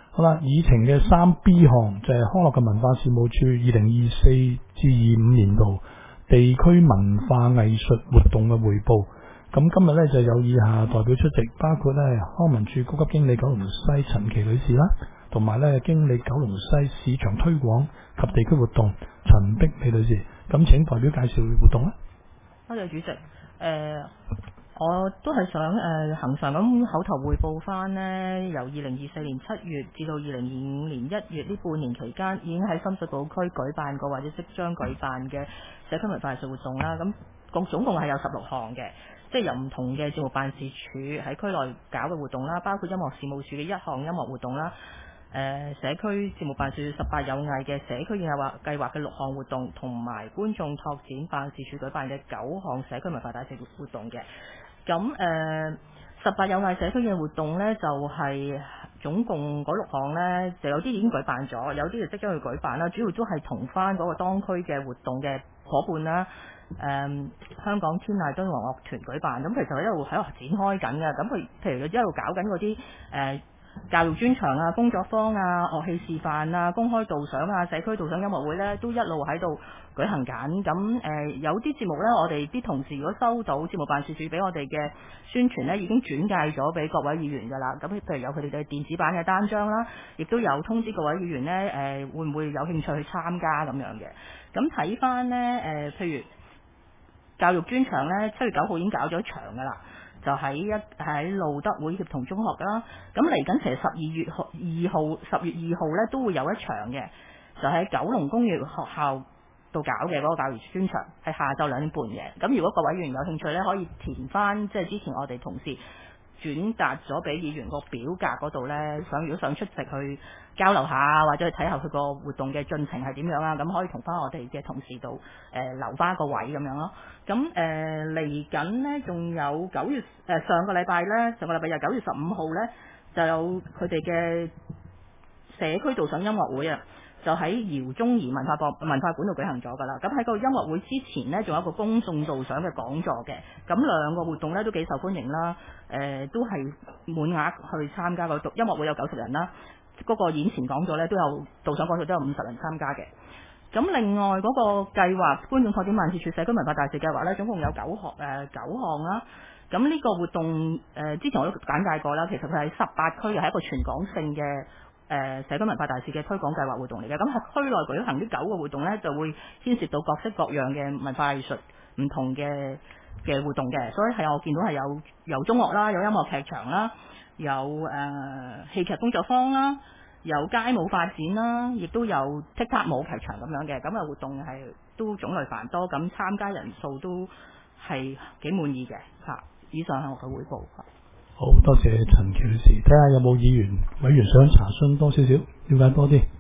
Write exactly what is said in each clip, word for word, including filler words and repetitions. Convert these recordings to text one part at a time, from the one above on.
好啦，議程嘅三 B 項就係康樂及文化事務處二零二四至二五年度地區文化藝術活動嘅匯報。咁今日咧就有以下代表出席，包括咧康文署高級經理九龍西陳琦女士啦，同埋咧經理九龍西市場推廣及地區活動陳碧美女士。咁請代表介紹活動啦。 多謝主席。誒、呃，我都係想誒恆常咁口頭匯報翻呢，由二零二四年七月至到二零二五年一月呢半年期間，已經喺深水埗區舉辦過或者即將舉辦嘅社區文化藝術活動啦。咁共總共係有十六項嘅。即係由唔同嘅政務辦事處喺區內搞嘅活動啦，包括音樂事務處嘅一項音樂活動啦，誒、呃、社區事務辦事處十八有藝嘅社區計劃計劃嘅六項活動，同埋觀眾拓展辦事處舉辦嘅九項社區文化大使活動嘅。咁誒十八有藝社區嘅活動呢，就係、是、總共嗰六項呢，就有啲已經舉辦咗，有啲就即將去舉辦啦。主要都係同翻嗰個當區嘅活動嘅伙伴啦。誒、嗯、香港天籟敦煌樂團舉辦，咁其實一路喺度展開緊嘅。咁佢譬如佢一路搞緊嗰啲誒教育專場啊、工作坊啊、樂器示範啊、公開導賞啊、社區導賞音樂會呢，都一路喺度舉行緊。咁誒、呃、有啲節目呢，我哋啲同事如果收到節目辦事處俾我哋嘅宣傳呢，已經轉介咗俾各位議員㗎啦。咁譬如有佢哋嘅電子版嘅單張啦，亦都有通知各位議員呢，誒、呃、會唔會有興趣去參加咁樣嘅。咁睇翻呢，誒、呃、譬如教育專場呢，七月九號已經搞咗一場㗎啦，就喺一喺路德會協同中學啦。咁嚟緊其實十二月二號、十月二號呢都會有一場嘅，就喺九龍工業學校度搞嘅嗰個教育專場，係下晝兩點半嘅。咁如果各位議員有興趣呢，可以填翻即係之前我哋同事轉達咗俾議員個表格嗰度呢，想如果想出席去交流下，或者去睇下佢個活動嘅進程係點樣啊，咁可以同翻我哋嘅同事度誒、呃、留翻個位咁樣咯。咁誒嚟緊呢，仲有九月誒、呃、上個禮拜呢，上個禮拜日九月十五號呢，就有佢哋嘅社區導賞音樂會啊，就喺饒宗頤文化博文化館度舉行咗㗎啦。咁喺個音樂會之前呢，仲有一個公眾導賞嘅講座嘅。咁兩個活動呢都幾受歡迎啦。誒、呃、都係滿額去參加個音樂會有九十人啦。嗰、那個演前講座呢都有導賞講座都有五十人參加嘅。咁另外嗰個計劃觀眾拓展辦事處社區文化大使計劃呢，總共有九項誒九項啦。咁呢個活動誒、呃、之前我都簡介過啦，其實佢喺十八區嘅係一個全港性嘅誒、呃、社區文化大使嘅推廣計劃活動嚟嘅。咁喺區內舉行呢九個活動呢，就會牽涉到各式各樣嘅文化藝術唔同嘅嘅活動嘅。所以係我見到係有有中樂啦，有音樂劇場啦，有誒、呃、戲劇工作坊啦，有街舞發展啦，亦都有踢踏舞劇場咁樣嘅。咁嘅活動係都種類繁多，咁參加人數都係幾滿意嘅嚇。以上係我嘅彙報。 好多謝陳琦女士，睇下有冇議員委員想查詢多少少，了解多啲。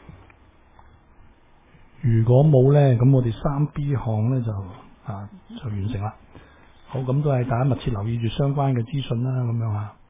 如果冇呢，咁我哋三 B 項呢就啊就完成啦。好，咁都係大家密切留意住相關嘅資訊啦，咁樣啊。